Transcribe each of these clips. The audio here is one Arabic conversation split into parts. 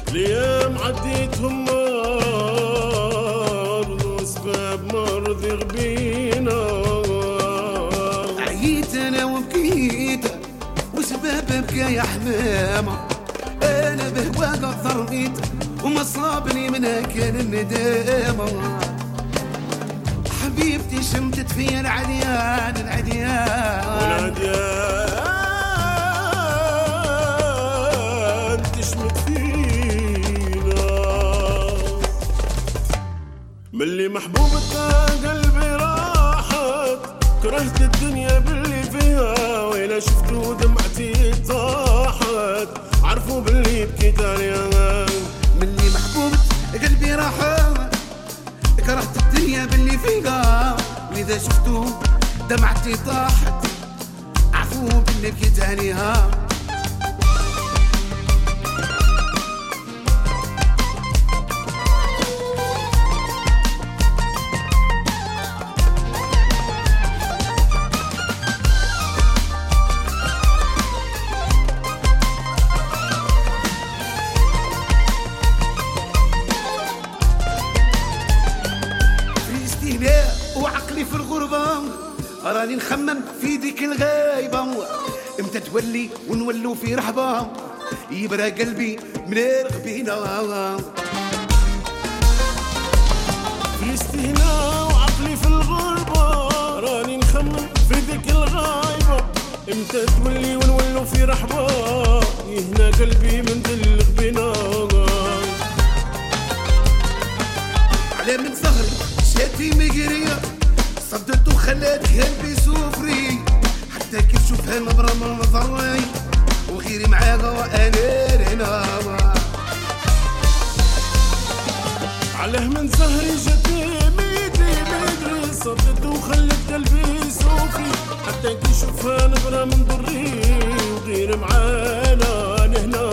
الايام عديتهم مرض واسباب مرض غبينا. عييت انا وبكيت وسباب بكى يا حمامه، انا بهواك ضربيت وما صابني منها كان الندامه. حبيبتي شمتت فيا العديان والعديان تشمت فينا. ملي محبوبتنا قلبي راحت، كرهت الدنيا باللي فيها، وإلا شفتو دمعتي طاحت، عرفوا باللي بكيت عليها. ملي محبوبة قلبي راحت، كرهت الدنيا باللي فيها، وإذا شفتو دمعتي طاحت، عفو باللي بكيت عليها. وعقلي في الغربة راني نخمم في ديك الغايبة، امتى تولي ونولو في رحبة، يبرى قلبي من الغبينة. في استهنا وعقلي في الغربة راني نخمم في ديك الغايبة، امتى تولي ونولو في رحبة، يهنا قلبي من ذي الغبينة. على من صغري شاتي مقرية، صدت وخلات قلبي سوفري، حتى كيف شوفها نظرة من نظري، وغيري معاها وانا هنا. علاه من زهري جاتي ميدري، صدت وخلت قلبي سوفري، حتى كيف شوفها نظرة من ضري، وغيري معانا هنا.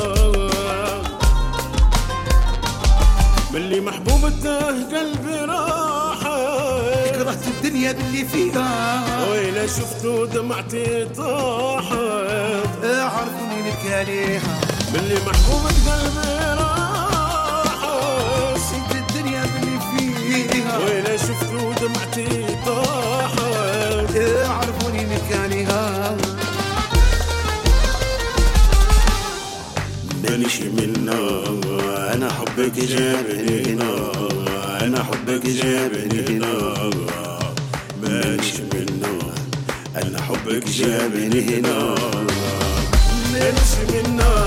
ملي محبوبته قلبي راحت، كرهت الدنيا باللي فيها، وإلا شفتو دمعتي طاحت، عرفوني نبكي عليها. ملي محبوبة قلبي راحت، شفت الدنيا باللي فيها، وإلا شفتو دمعتي طاحت، عرفوني نبكي عليها. مانيش منا أنا حبك جابني هنا، أنا حبك جابني هنا. مانيش منا أنا حبك جابني هنا، مانيش منا